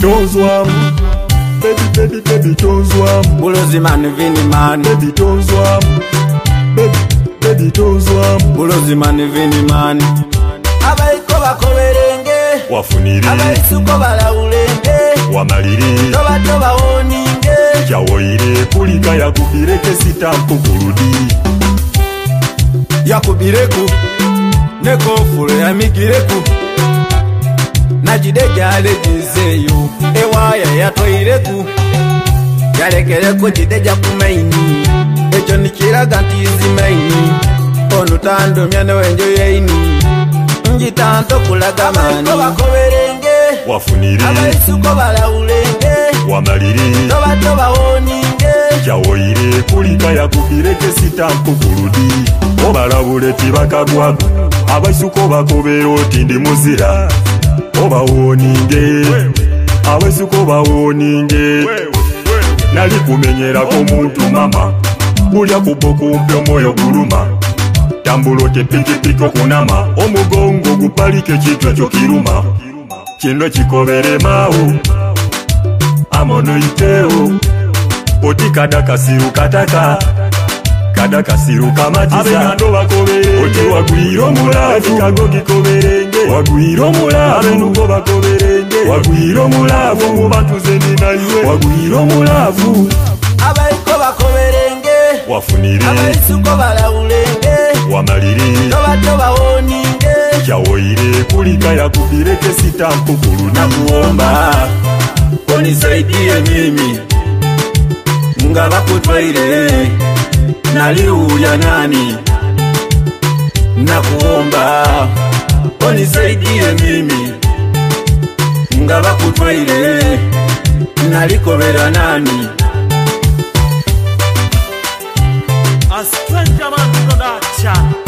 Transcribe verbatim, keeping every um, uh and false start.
tozwam. Baby, baby, baby, tozwam. Bulozi man vini man. Baby, tozwam. Baby, baby, tozwam. Bulozi man vini man. Abaiko bakoberenge. Wafuniri. Abaisuko balawulenge. Wamaliri. Toba toba oninge. Kyawoire kulika yakubireke sitampu kurudi. Yakubireku. Neko fure ya migireku. Najide gyale jizeyo. Ewaya yatoireku. Yalekereku jideja kumaini. Ejo nikiraga ntizi maini. Onu tando myane wenjo yeini. Njitanto kulaga mani. Abaiko bakoberenge. Wafuniri. Abaisuko balawulenge. Wamaliri. Toba toba oninge. Kyawoire kulika yakubireke sitampu kurudi. Obalabule tibakagwaku. Abaisuko bakobera oti ndi muzira. Oba woninge. Abaisuko bawoninge. Nali kumenyerako muntu mama. Kulya kubokumpe omwoyo guluma. Tambulote pikipiko kunama. Omugongo gupalike chitwa chokiruma. Kino kikobere mawu. Amono iteo. Oti kada kasiru kataka. Kada kasiru kamatiza. Abengando bakobere. Oti wagwiro mulavu. Kago kikoberenge. Wagwiro mulavu. Abenuko bakoberenge. Wagwiro mulavu. Mubatuze ninaliwe. Wagwiro mulavu. Abaiko bakoberenge. Wafuniri. Abaisuko balawulenge. Wamaliri. Toba toba oninge. Kyawoire kulika yakubireke sitampu kurudi. Nakuomba unisaidie mimi nga bakutwaire naliuya nani. Nakuomba unisaidie mimi nga bakutwaire nalikobera nani. A stranger man production.